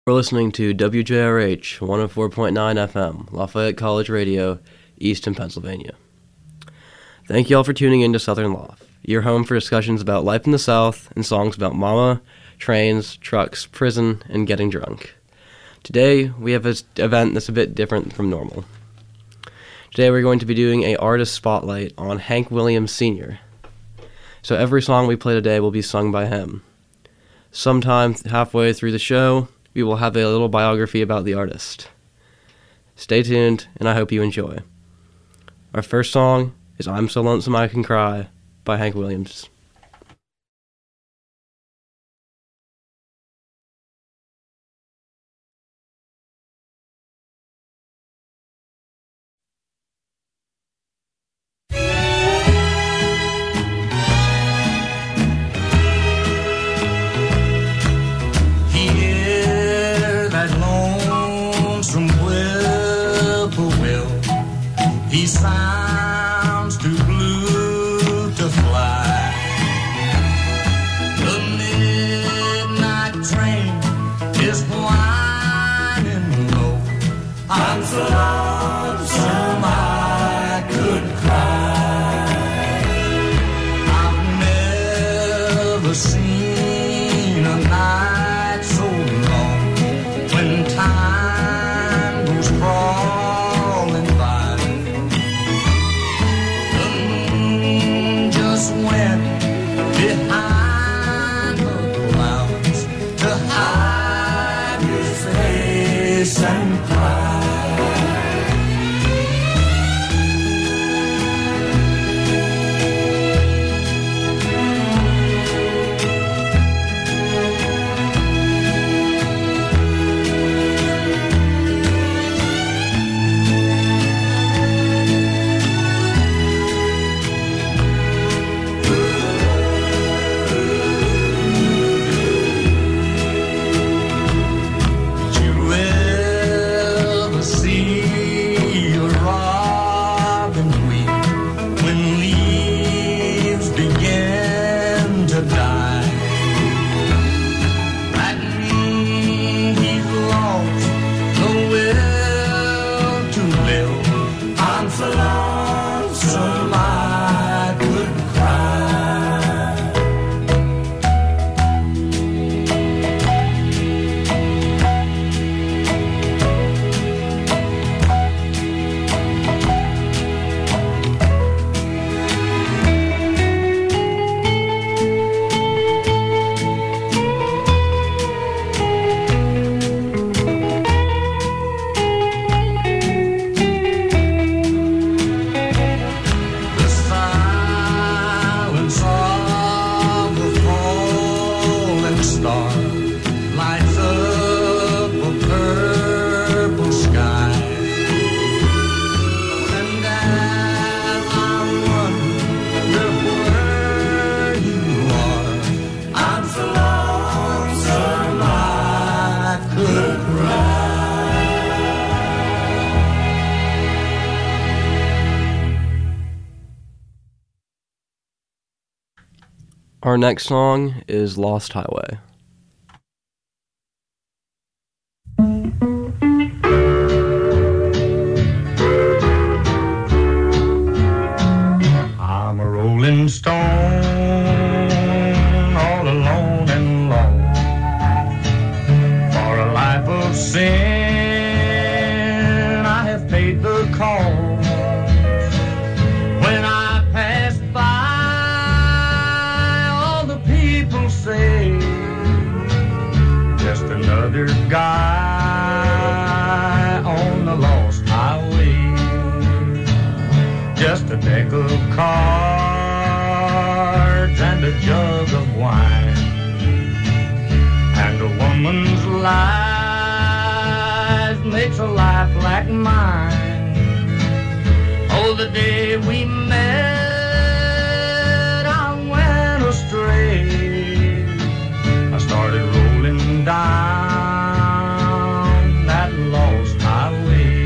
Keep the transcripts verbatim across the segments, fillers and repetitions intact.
We're listening to W J R H one oh four point nine F M, Lafayette College Radio, Easton, Pennsylvania. Thank you all for tuning in to Southern Loft, your home for discussions about life in the South and songs about mama, trains, trucks, prison, and getting drunk. Today, we have an event that's a bit different from normal. Today, we're going to be doing an artist spotlight on Hank Williams Senior So every song we play today will be sung by him. Sometime halfway through the show, we will have a little biography about the artist. Stay tuned, and I hope you enjoy. Our first song is I'm So Lonesome I Can Cry by Hank Williams. He sounds too blue to fly. The midnight train is whining low. I'm so lonesome I could cry. I've never seen a night so long when time goes crawling by. Went behind the clouds to hide his face and cry. Our next song is Lost Highway. I'm a rolling stone, all alone and lost. For a life of sin, I have paid the cost. When I pass by, say just another guy on the lost highway, just a deck of cards and a jug of wine, and a woman's life makes a life like mine. Oh, the day we met, I went astray. Started rolling down that lost highway.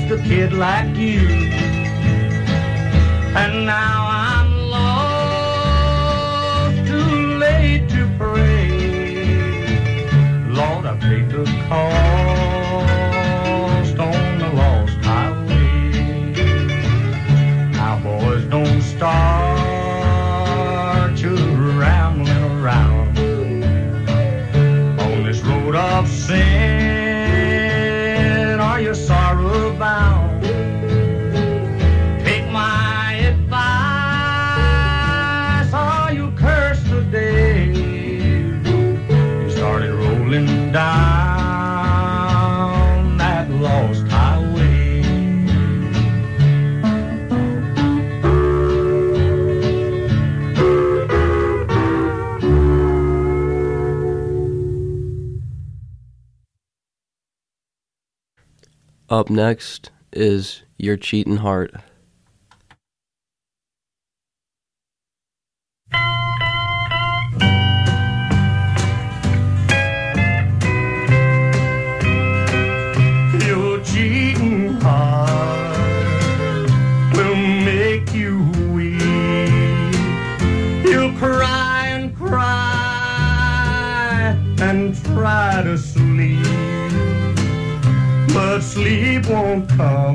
just a kid like you. And now I'm lost, too late to pray. Lord, I paid the cost on the lost highway. Now, boys, don't start you rambling around on this road of sin, or your sorrow bound. Take my advice, or you curse the day you started rolling down that lost highway. Up next is Your Cheatin' Heart. Your cheating heart will make you weep. You'll cry and cry and try to sleep, but sleep won't come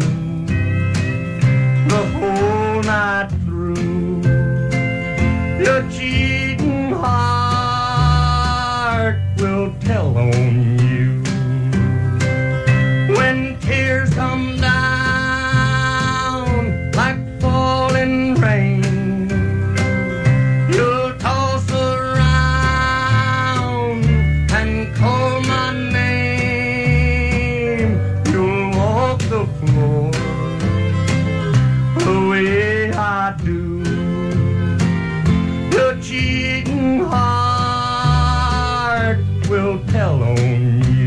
the whole night through. Your cheating heart will tell on you when tears come down like falling rain. You'll toss around and call my name. You'll walk the floor the way I do. Your cheating heart will tell on you.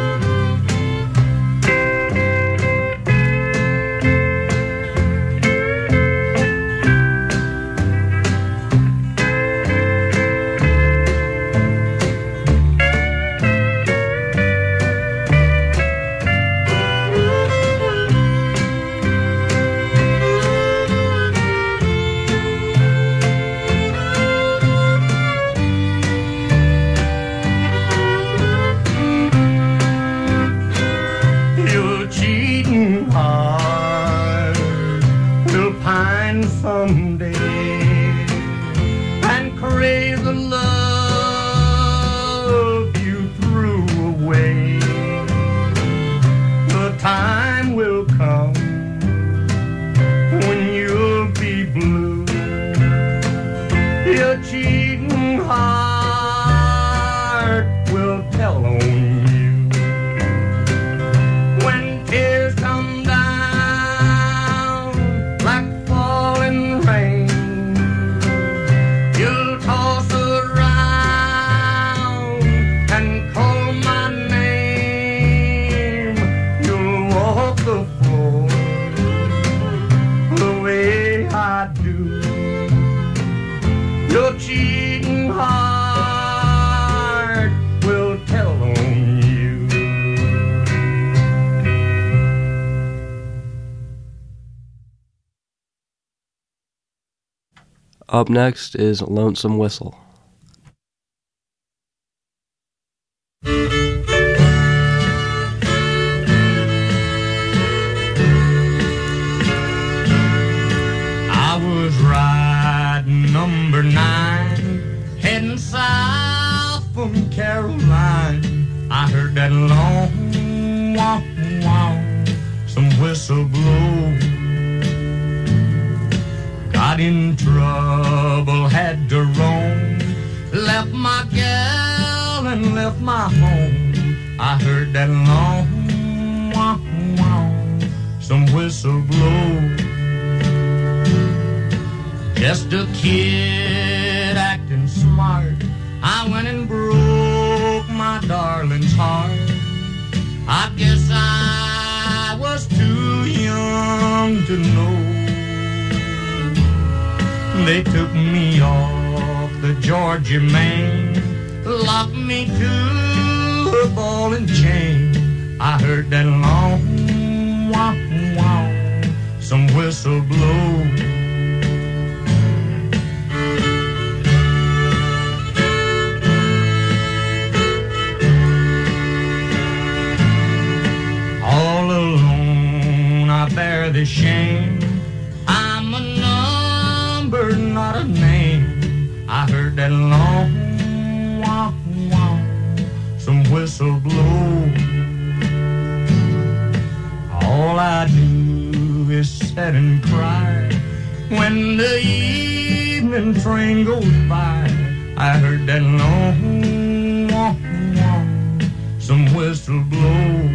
Your cheating heart will pine someday and crave the love you threw away. The time will come when you'll be blue. Your cheating heart will tell on you when tears come down like falling rain. You'll toss around and call my name. You'll walk the floor the way I do. Your cheating heart will tell on you. Up next is Lonesome Whistle. I was riding number nine, heading south from Caroline. I heard that long wow wow, some whistle blow. Got in trouble, had to roam, left my gal and left my home. I heard that long wow wow, some whistle blow. Just a kid acting smart, I went and broke my darling's heart. I guess I was too young to know. They took me off the Georgia main, locked me to a ball and chain. I heard that long wah whistle blow. All alone I bear the shame. I'm a number, not a name. I heard that long wah, wah, some whistle blow. All I do is sit and cry when the evening train goes by. I heard that long wah, wah, some whistle blow.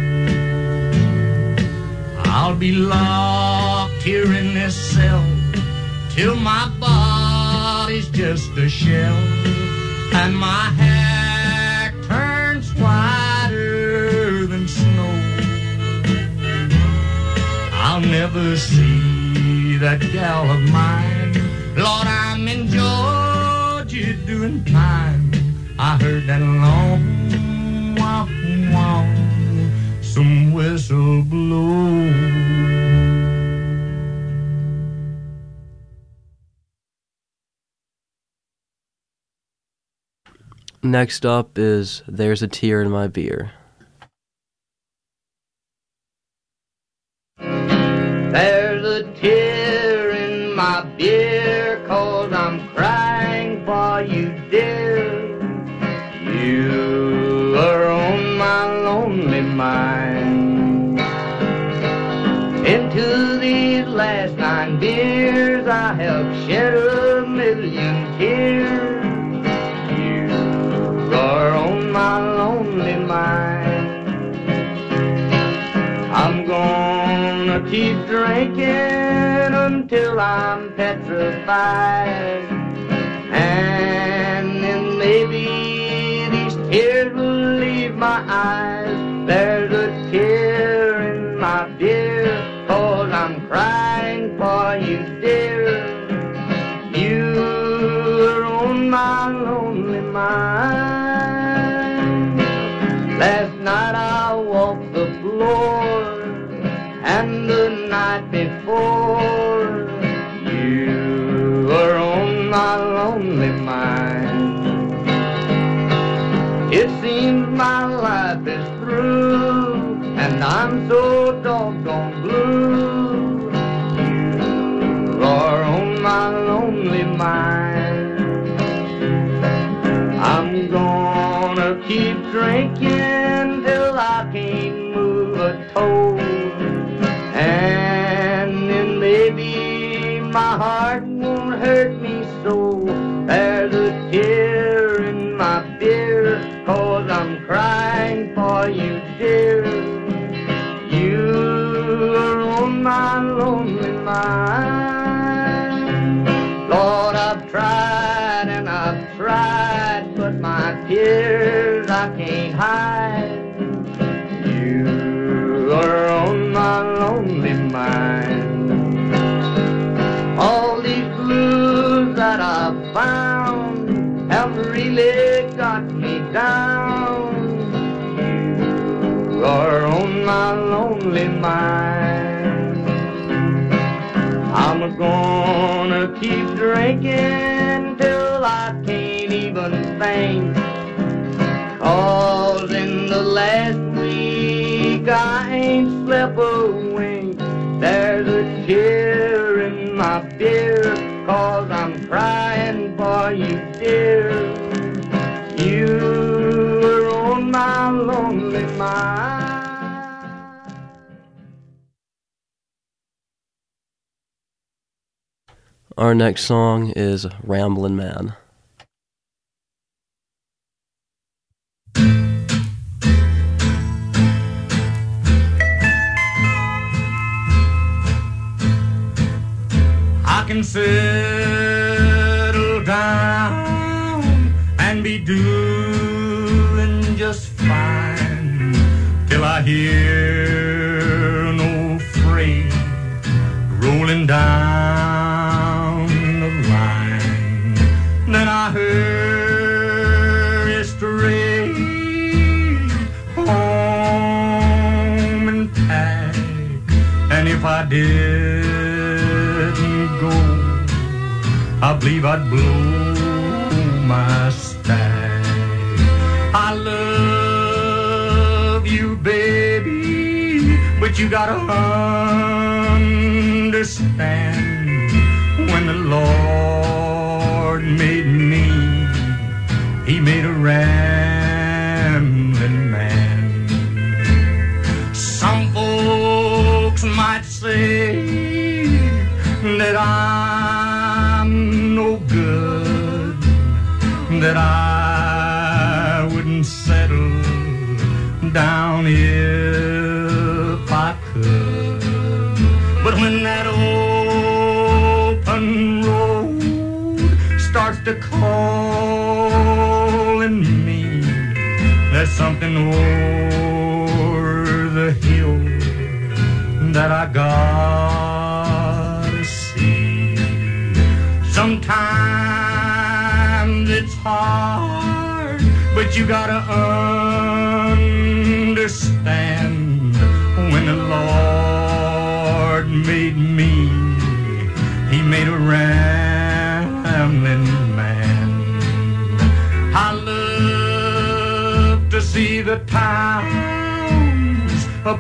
I'll be locked here in this cell till my body's just a shell and my hair turns whiter than snow. I'll never see that gal of mine. Lord, I'm in Georgia doing time. I heard that long wow, wow, some whistle blow. Next up is There's a Tear in My Beer. There's a tear in my beer, 'cause I'm crying for you, dear. You are on my lonely mind. Into these last nine beers I have shed a million tears. You are on my lonely mind. I'm gonna keep drinking until I'm petrified, and then maybe these tears will leave my eyes. There's a tear in my beer, 'cause I'm crying for you, dear. You are on my lonely mind. Last night I walked the floor, and the night before. You are on my lonely mind. It seems my life is through, and I'm so doggone blue. You are on my lonely mind. I'm gonna keep drinking till I can't move a toe, and then maybe my heart won't hurt me so. There's a tear in my beer, 'cause I'm crying for you, dear. You are on my lonely mind. Lord, I've tried and I've tried, but my tears I can't hide. You are on my lonely mind. All these blues that I've found have really got me down. You are on my lonely mind. I'm gonna keep drinking till I can't even think, 'cause in the last week I ain't slept a wink. There's a tear in my beer, 'cause I'm crying for you, dear. You are on my lonely mind. Our next song is Ramblin' Man. I can settle down and be doing just fine till I hear an old freight rolling down the line. Then I hurry straight home and pack, and if I did let me go, I believe I'd blow my stack. I love you, baby, but you gotta understand, when the Lord made me, He made a rambling man. Some folks might say that I'm no good, that I wouldn't settle down if I could. But when that open road starts to call in me, there's something over the hill that I gotta see. Sometimes it's hard, but you gotta understand, when the Lord made me, He made a rambling man. I love to see the towns a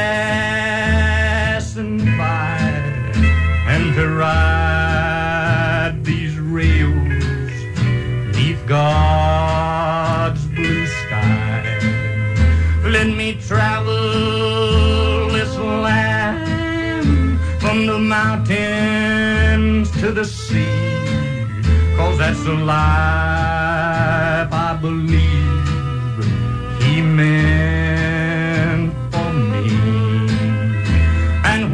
passing by, and to ride these rails neath God's blue sky. Let me travel this land from the mountains to the sea, 'cause that's the life I believe He meant for me. And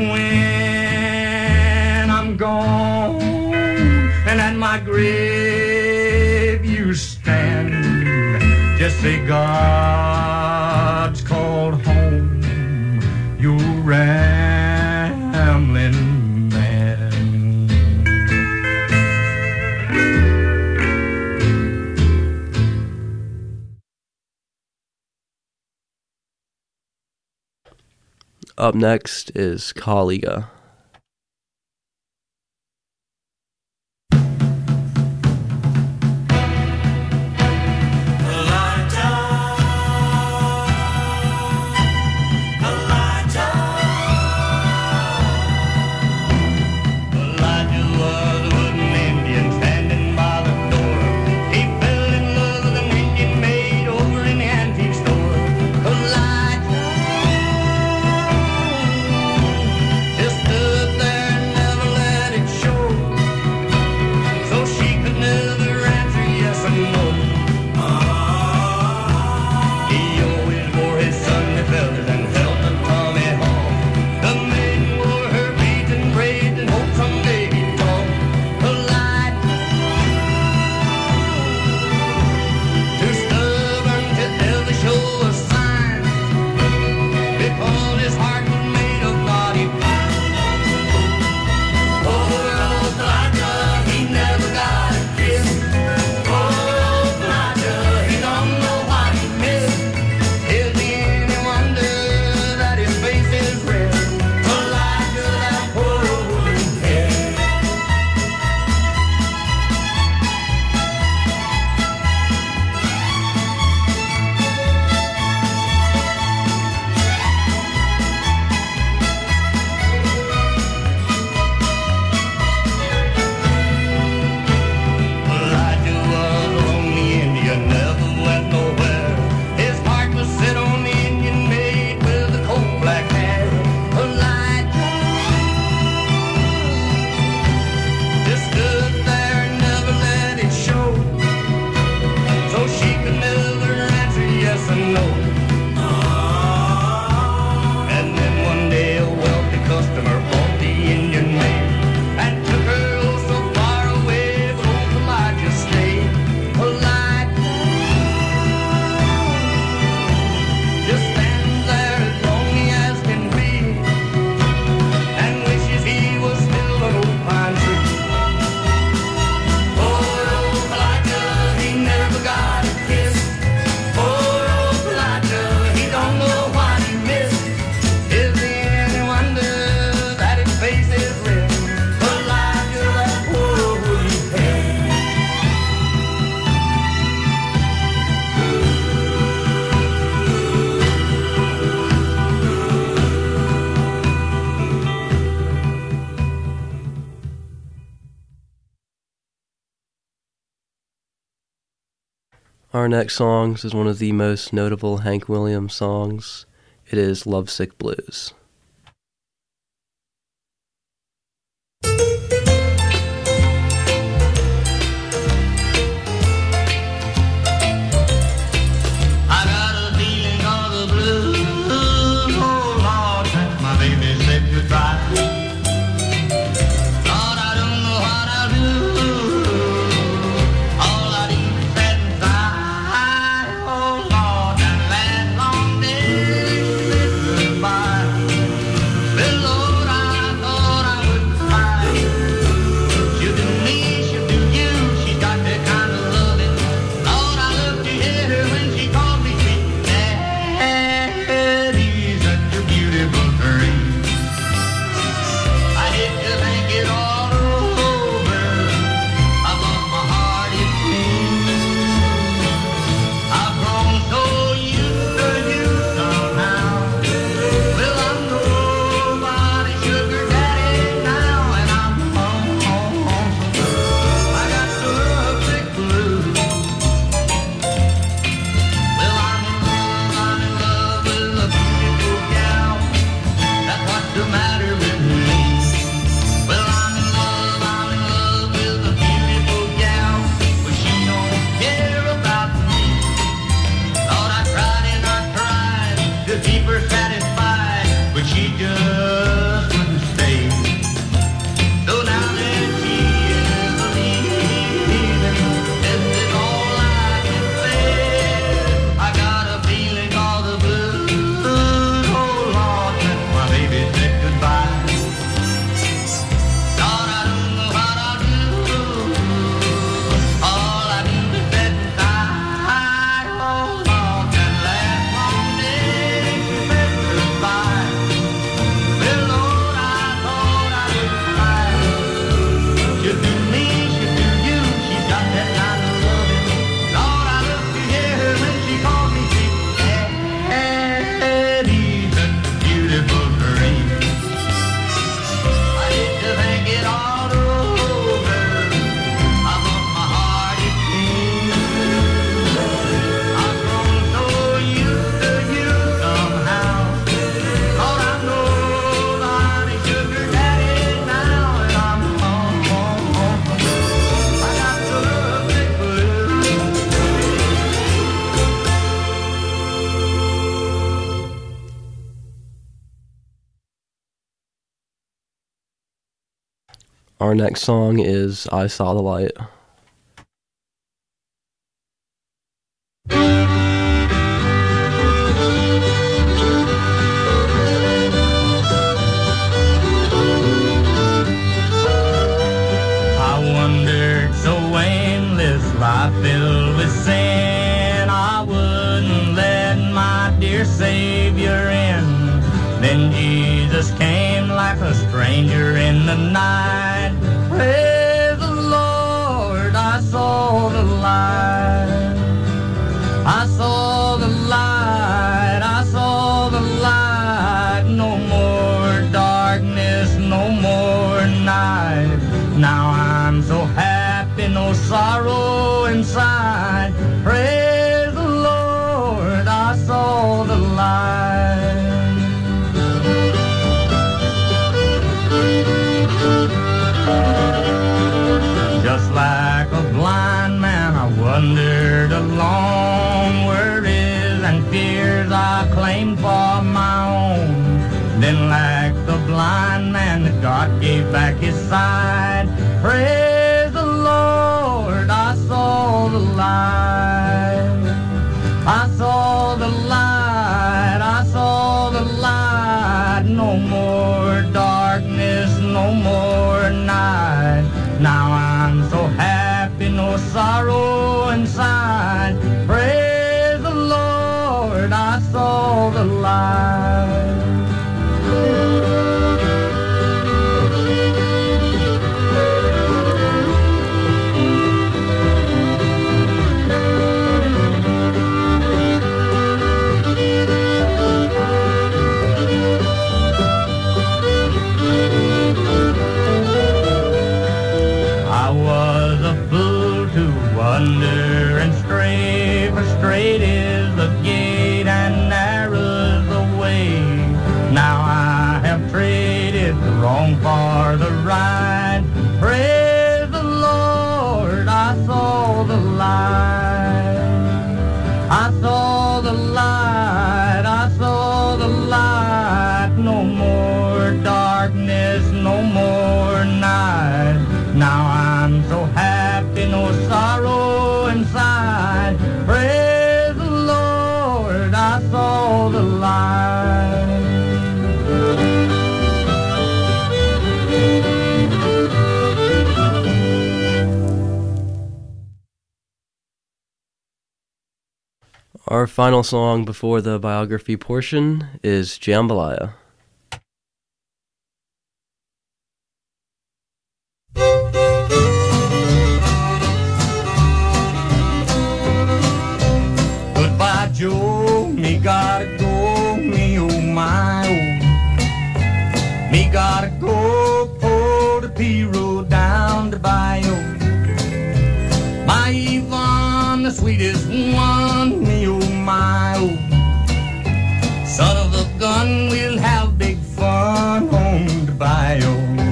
when I'm gone and at my grave you stand, just say God's called home your rambling man. Up next is Kaliga. Just the Our next song is one of the most notable Hank Williams songs. It is Lovesick Blues. Our next song is I Saw the Light. I wondered, so aimless, life filled with sin, I wouldn't let my dear Savior in. Then Jesus came like a stranger in the night. Praise the Lord, I saw the light. I saw the light, I saw the light. No more darkness, no more night. Now I'm so happy, no sorrow inside. Praise the Lord, I saw the light. Just like a blind man, I wandered along, worries and fears I claimed for my own. Then like the blind man, that God gave back his sight. Praise the Lord, I saw the light. I saw the light, I saw the light. No more darkness, no more night. Now I'm so happy, no sorrow inside. Praise the Lord, I saw the light. the ride. Praise the Lord, I saw the light. I saw the light, I saw the light. No more darkness, no more night. Now I'm so happy, no sorrow inside. Praise the Lord, I saw the light. Our final song before the biography portion is Jambalaya. Goodbye, Joe, me gotta go, me oh my oh. Me gotta go, pull the P-road down the bayou. My Yvonne, the sweetest one, me oh my oh. Son of a gun, we'll have big fun on the bayou.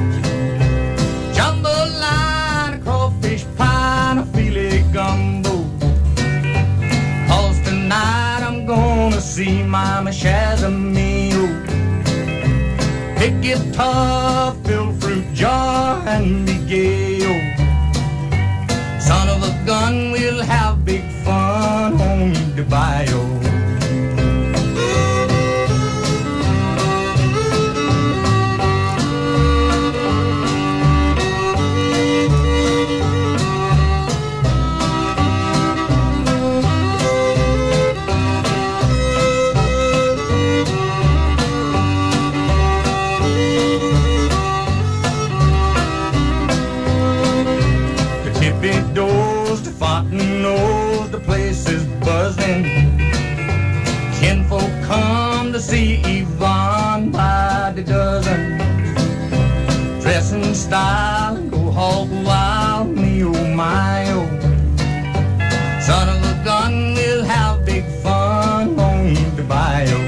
Jambalaya, crawfish pie, and a filet gumbo. Cause tonight I'm gonna see Mama Shazamio. Pick guitar, fill fruit jar, and be gay, oh. Son of a gun, we'll have big fun on the bayou. Knows the place is buzzing. Kinfolk come to see Yvonne by the dozen. Dress in style and go hog wild, me oh my oh. Son of a gun, we'll have big fun on the bayou.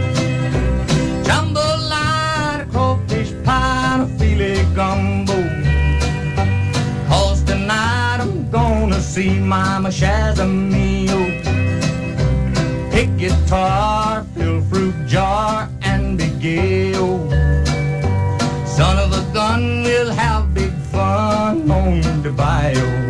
Jambalaya, crawfish pie, and a filet gumbo. Cause tonight I'm gonna see Mama Shazamio. Pick guitar, fill fruit jar, and be gay, oh. Son of a gun, we'll have big fun on the bayou.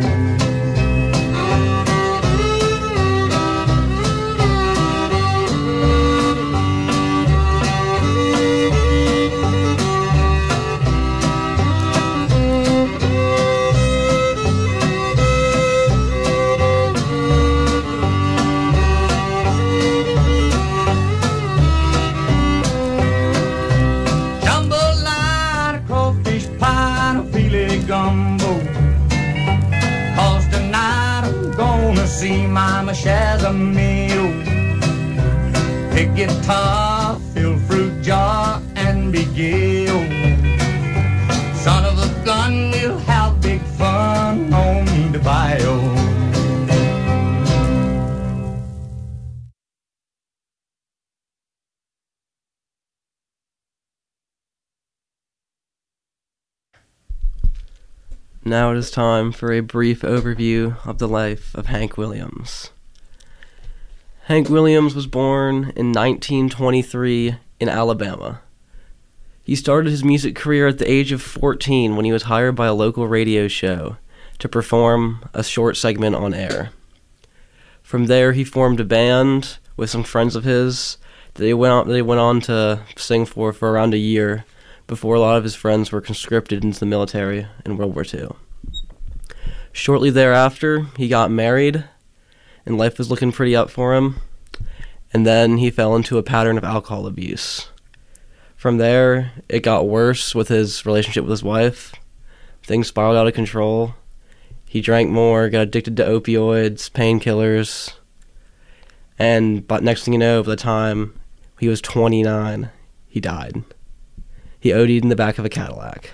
Cause tonight I'm gonna see Mama Shazamio. Pick guitar, fill fruit jar, and be gay, oh. Son of a gun, we'll have big fun on the bayou. Now it is time for a brief overview of the life of Hank Williams. Hank Williams was born in nineteen twenty-three in Alabama. He started his music career at the age of fourteen when he was hired by a local radio show to perform a short segment on air. From there, he formed a band with some friends of his that they went on, they went on to sing for for around a year before a lot of his friends were conscripted into the military in World War Two. Shortly thereafter, he got married, and life was looking pretty up for him, and then he fell into a pattern of alcohol abuse. From there, it got worse with his relationship with his wife. Things spiraled out of control. He drank more, got addicted to opioids, painkillers, and but next thing you know, by the time he was twenty-nine, he died. He OD'd in the back of a Cadillac.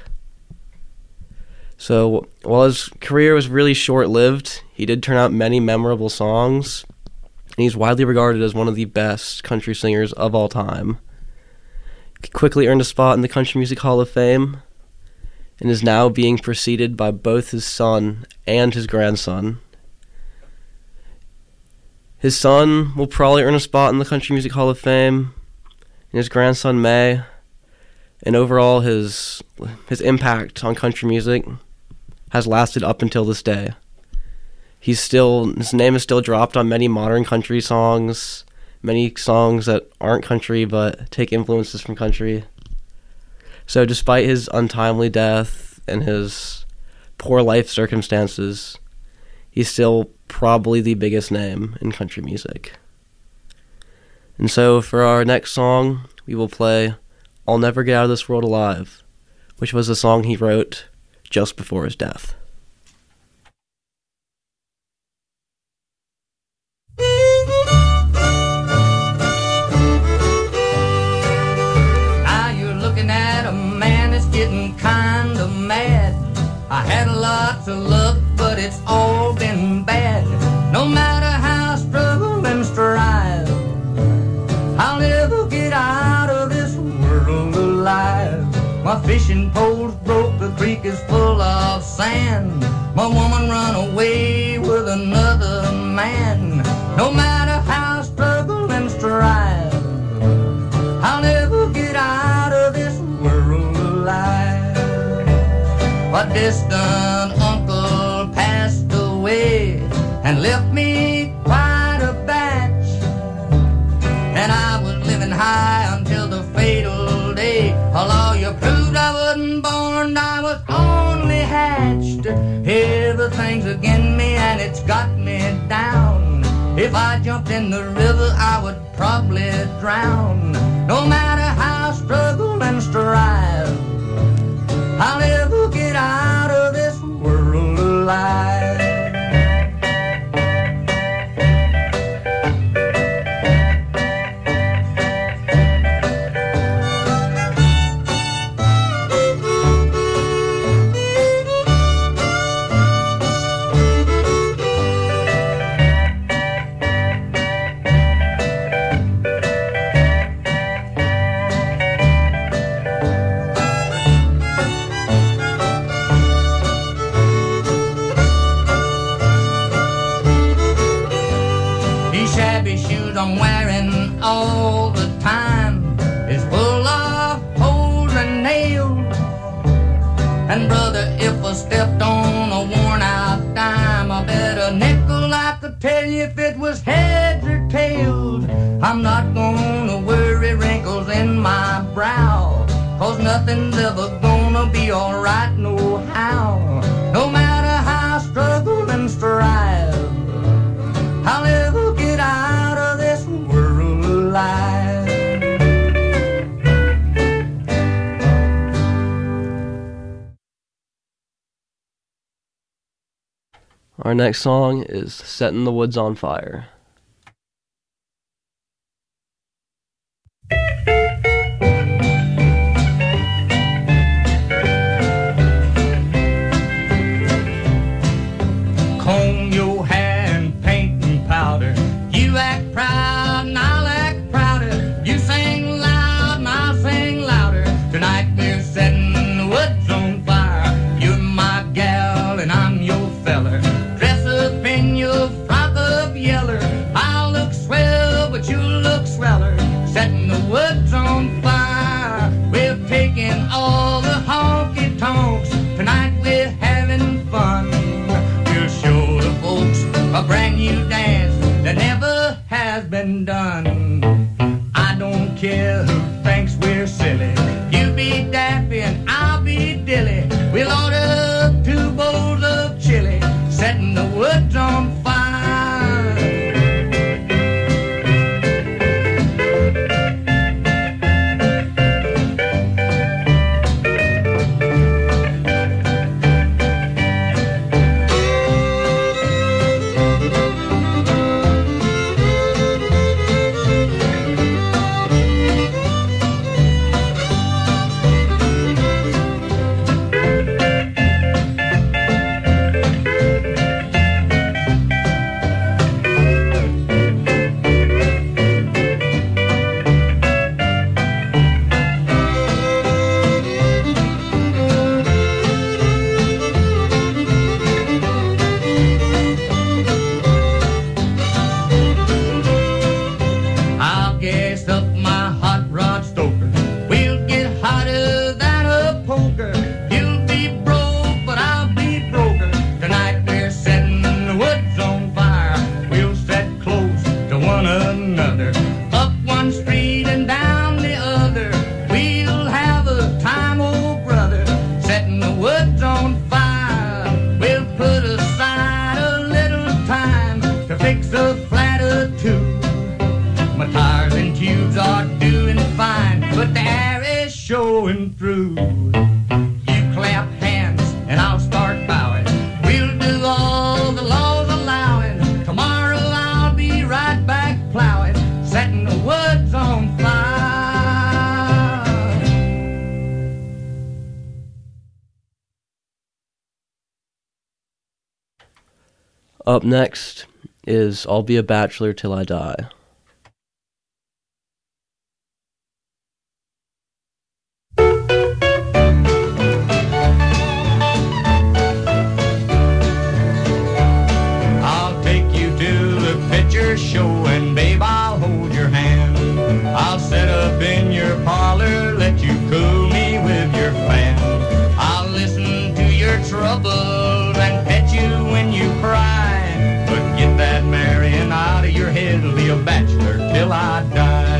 So, while his career was really short-lived, he did turn out many memorable songs, and he's widely regarded as one of the best country singers of all time. He quickly earned a spot in the Country Music Hall of Fame, and is now being preceded by both his son and his grandson. His son will probably earn a spot in the Country Music Hall of Fame, and his grandson may. And overall, his his impact on country music has lasted up until this day. He's still his name is still dropped on many modern country songs, many songs that aren't country but take influences from country. So despite his untimely death and his poor life circumstances, he's still probably the biggest name in country music. And so for our next song, we will play I'll Never Get Out of This World Alive, which was a song he wrote just before his death. Now you're looking at a man that's getting kind of mad. I had lots of luck, but it's all been bad. No matter how I struggle and strive, I'll never get out of this world alive. My fishing pole's broke, the creek is full of sand. My woman run away with another man. No matter how I struggle and strive, I'll never get out of this world alive. My distant uncle passed away and left me quite a batch, and I was living high until the fatal day. A lawyer proved I wasn't born, I was only hatched. Everything's against me and it's got me down. If I jumped in the river, I would probably drown. No matter how I struggle and strive, I'll never get out of this world alive. I'm wearing all the time is full of holes and nails. And brother, if I stepped on a worn out dime, I bet a nickel I could tell you if it was heads or tails. I'm not gonna worry wrinkles in my brow, 'cause nothing's ever gonna be alright no how. No matter how I struggle and strive, I'll never get out of this world alive. Our next song is Setting the Woods on Fire. Comb your hair and paint and powder. You act proud and I'll act prouder. You sing loud and I'll sing louder. Tonight we're setting the woods on fire. You're my gal and I'm your feller. Dress up in your frock of yeller. I'll look swell but you look sweller. Setting the woods on fire. We're taking all the honky tonks. Tonight we're having fun. We'll show the folks a brand new dance that never has been done. I don't care who thinks we're silly. You be daffy and I'll be dilly. We'll order two bowls of chili, setting the woods on fire. Up next is I'll Be a Bachelor Till I Die. I'll take you to the picture show and babe, I'll hold your hand. I'll set up in your parlor, let you cool me with your fan. I'll listen to your troubles and pet you when you cry. But get that marrying out of your head, I'll be a bachelor till I die.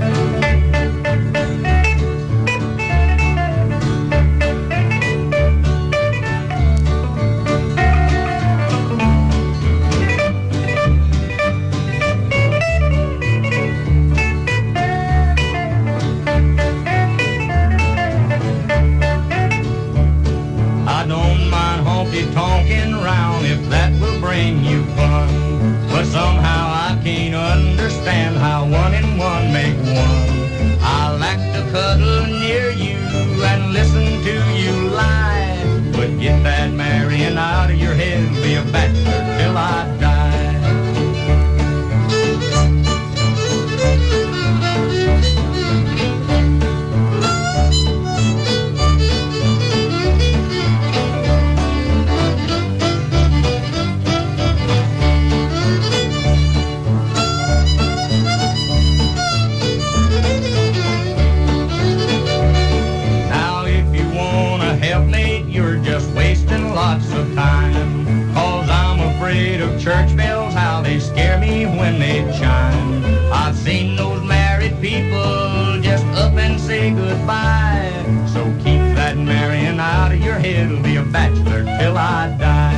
Talking round if that will bring you fun, but somehow I can't understand how one and one make one. I like to cuddle near you and listen to you lie, but get that marrying out of your head, be a bachelor till I die. Lots of time, cause I'm afraid of church bells, how they scare me when they chime. I've seen those married people just up and say goodbye, so keep that marrying out of your head, I'll be a bachelor till I die.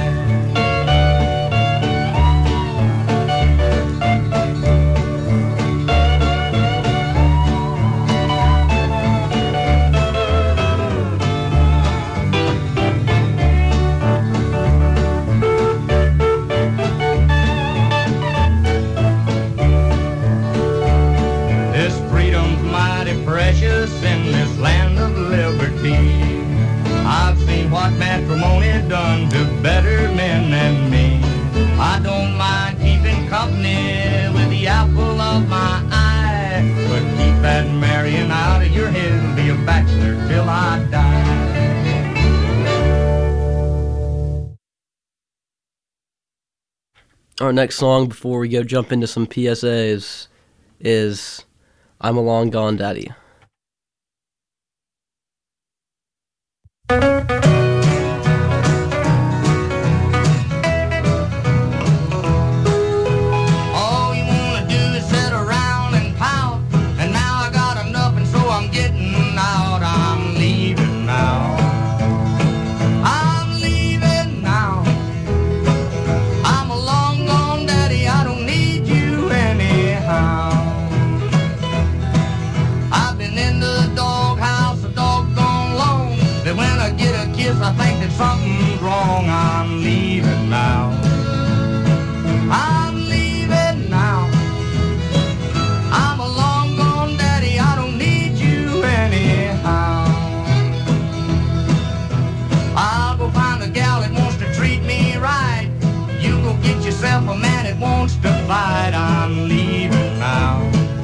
What matrimony done to better men than me. I don't mind keeping company with the apple of my eye, but keep that marrying out of your head, I'll be a bachelor till I die. Our next song before we go jump into some P S As is I'm a Long Gone Daddy. I think that something's wrong, I'm leaving now. I'm leaving now. I'm a long gone daddy, I don't need you anyhow. I'll go find a gal that wants to treat me right. You go get yourself a man that wants to fight. I'm leaving now.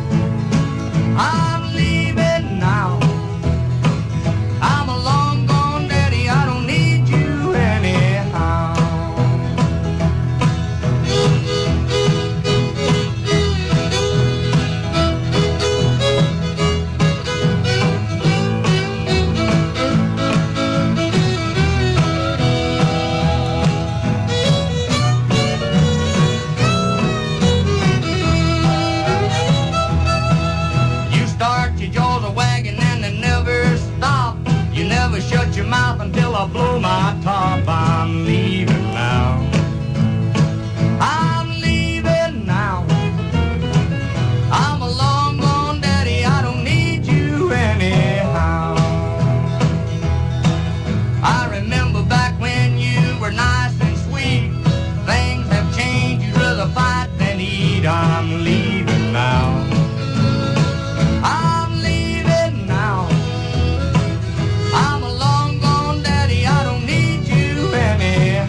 I'm leaving now. I'm a long gone daddy, I don't need you anyhow. You start your jaws a wagging and they never stop. You never shut your mouth until I blow my top. I'm leaving now. I'm leaving now. I'm a long gone daddy, I don't need you anyhow. I remember back when you were nice and sweet. Things have changed, you'd rather fight than eat. I'm leaving now. I'm leaving now. I'm a long gone daddy, I don't need you anyhow.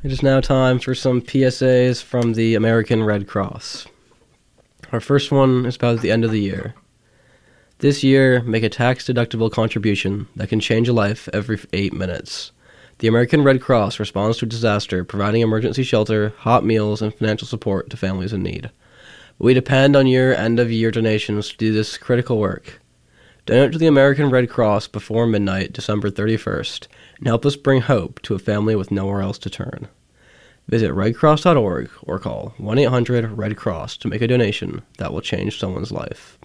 It is now time for some P S As from the American Red Cross. Our first one is about the end of the year. This year, make a tax-deductible contribution that can change a life every eight minutes. The American Red Cross responds to a disaster, providing emergency shelter, hot meals, and financial support to families in need. We depend on your end-of-year donations to do this critical work. Donate to the American Red Cross before midnight, December thirty-first, and help us bring hope to a family with nowhere else to turn. Visit red cross dot org or call one eight hundred red cross to make a donation that will change someone's life.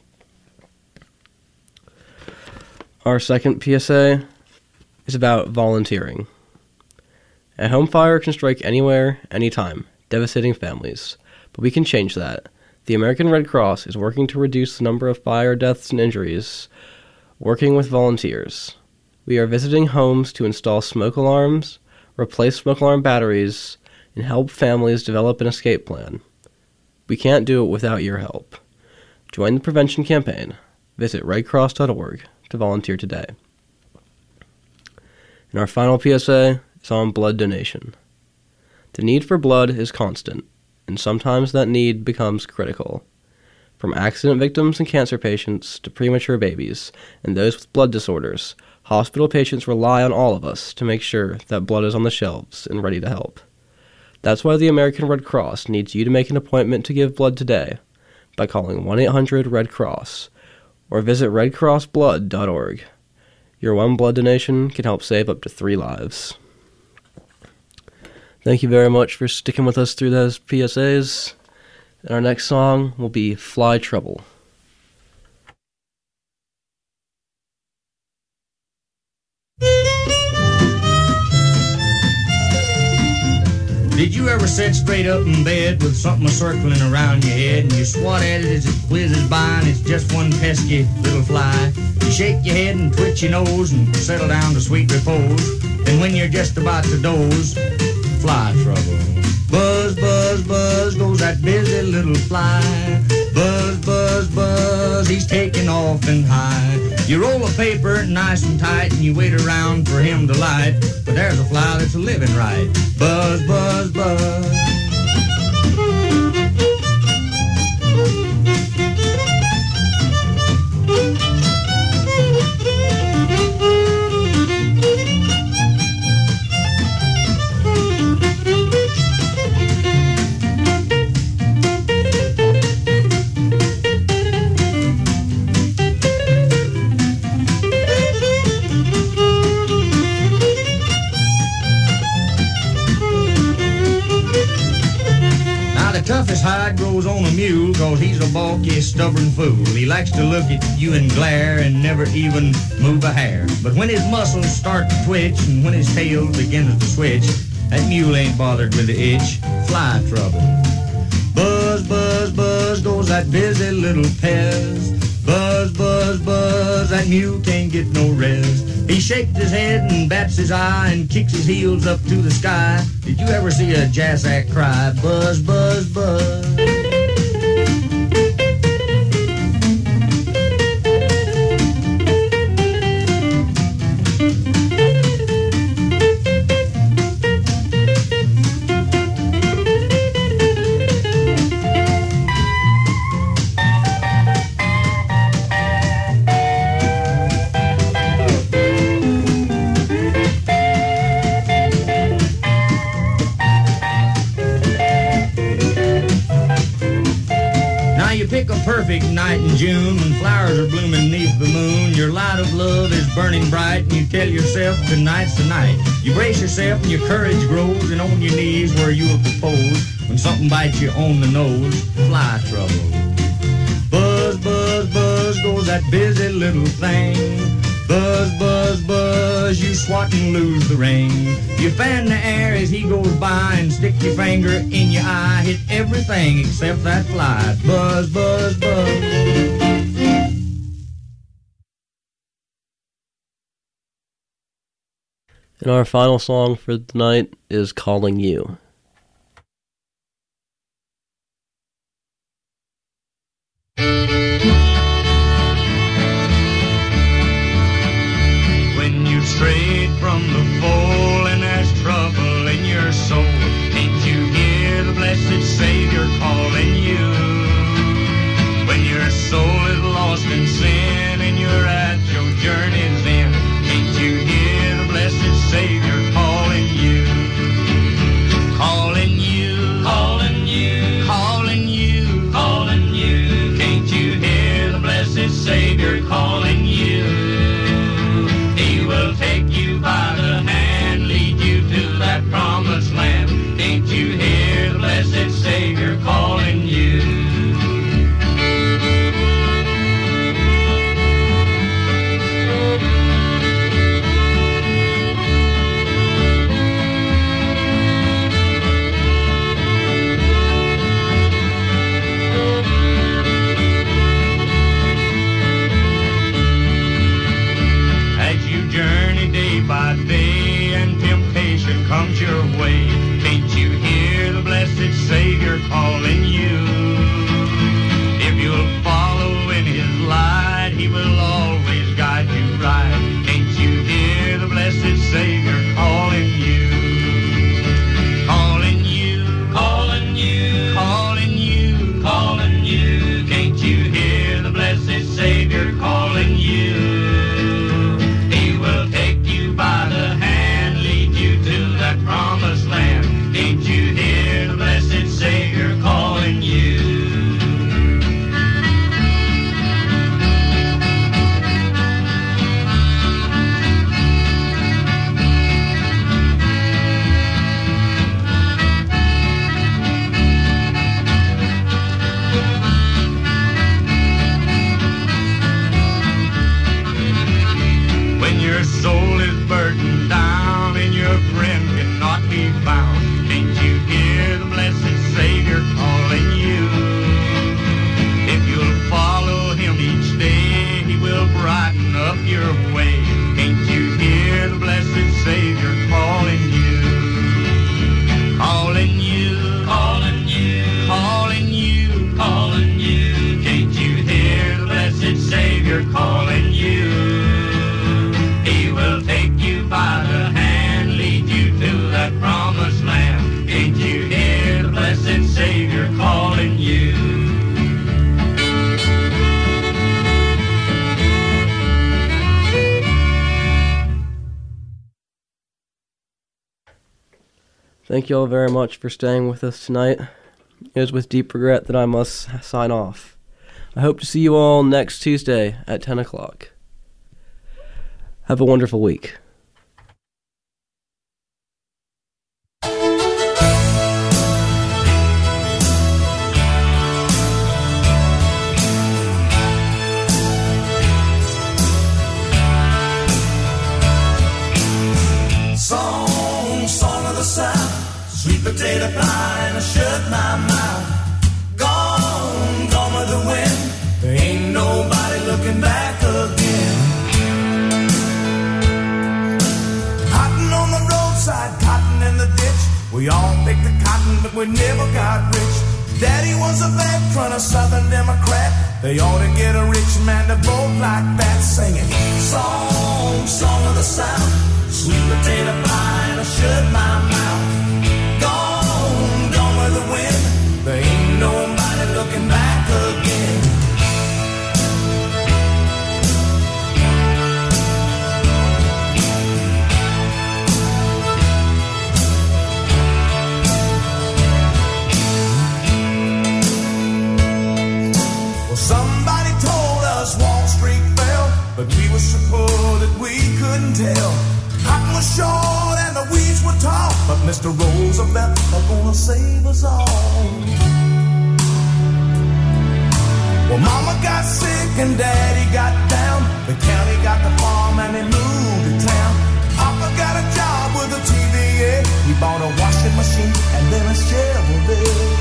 Our second P S A is about volunteering. A home fire can strike anywhere, anytime, devastating families. But we can change that. The American Red Cross is working to reduce the number of fire deaths and injuries, working with volunteers. We are visiting homes to install smoke alarms, replace smoke alarm batteries, and help families develop an escape plan. We can't do it without your help. Join the prevention campaign. Visit red cross dot org to volunteer today. And our final P S A is on blood donation. The need for blood is constant, and sometimes that need becomes critical. From accident victims and cancer patients to premature babies and those with blood disorders, hospital patients rely on all of us to make sure that blood is on the shelves and ready to help. That's why the American Red Cross needs you to make an appointment to give blood today by calling one eight hundred red cross or visit red cross blood dot org. Your one blood donation can help save up to three lives. Thank you very much for sticking with us through those P S As. And our next song will be Fly Trouble. Did you ever sit straight up in bed with something circling around your head and you swat at it as it whizzes by and it's just one pesky little fly? You shake your head and twitch your nose and settle down to sweet repose. And when you're just about to doze, fly trouble. Buzz, buzz, buzz goes that busy little fly. Buzz, buzz, buzz, he's taking off and high. You roll a paper nice and tight and you wait around for him to light. But there's a fly that's a living right. Buzz, buzz, buzz. Toughest hide grows on a mule, cause he's a balky, stubborn fool. He likes to look at you and glare and never even move a hair. But when his muscles start to twitch and when his tail begins to switch, that mule ain't bothered with the itch. Fly trouble. Buzz, buzz, buzz goes that busy little Pez. Buzz, buzz, buzz, that mule can't get no rest. He shakes his head and bats his eye and kicks his heels up to the sky. Did you ever see a jassack cry? Buzz, buzz, buzz. Perfect night in June when flowers are blooming neath the moon. Your light of love is burning bright and you tell yourself tonight's the night. You brace yourself and your courage grows and on your knees where you'll propose when something bites you on the nose. Fly trouble. Buzz, buzz, buzz goes that busy little thing. Buzz, buzz, buzz, you swat and lose the ring. You fan the air as he goes by and stick your finger in your eye. Hit everything except that fly. Buzz, buzz, buzz. And our final song for the night is Calling You. Straight from the foal and there's trouble in your soul. Savior calling you. He will take you by the hand, lead you to that promised land. Can't you hear the blessed Savior calling you? By day and temptation comes your way. Can't you hear the blessed Savior calling you? If you'll follow in His light, He will always guide you right. Can't you hear the blessed Savior calling you? Calling you, calling you, calling you, calling you. Can't you hear the blessed Savior calling you? By the hand, lead you to that promised land. Can't you hear the blessed Savior calling you? When your soul is burdened down and your friend cannot be found, can't you hear the blessed Savior calling you? If you'll follow Him each day, He will brighten up your way. Can't you hear the blessed Savior calling you? Calling you, calling you, calling you, calling you. Can't you hear the blessed Savior calling you? He will take you by the hand, lead you to that promised land. Can't you hear the blessed Savior calling you? Thank you all very much for staying with us tonight. It is with deep regret that I must sign off. I hope to see you all next Tuesday at ten o'clock. Have a wonderful week. Song, song of the South, sweet potato pie and I shut my mouth. Gone, gone with the wind, there ain't nobody looking back again. Cotton on the roadside, cotton in the ditch, we all picked the cotton but we never got rich. Daddy was a veteran, a Southern Democrat, they ought to get a rich man to vote like that. Singing, song, song of the South, sweet potato pie and I shut my mouth. Gone, gone with the wind, there ain't nobody looking back again. Well, somebody told us Wall Street fell, but we were so poor that we couldn't tell. Cotton was short and the weeds were tall, but Mister Roosevelt are gonna save us all. Well, Mama got sick and Daddy got down. The county got the farm and they moved to town. Papa got a job with a T V A. He bought a washing machine and then a Chevrolet.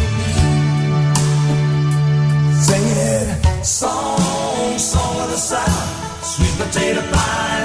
Sing it, song, song of the South, sweet potato pie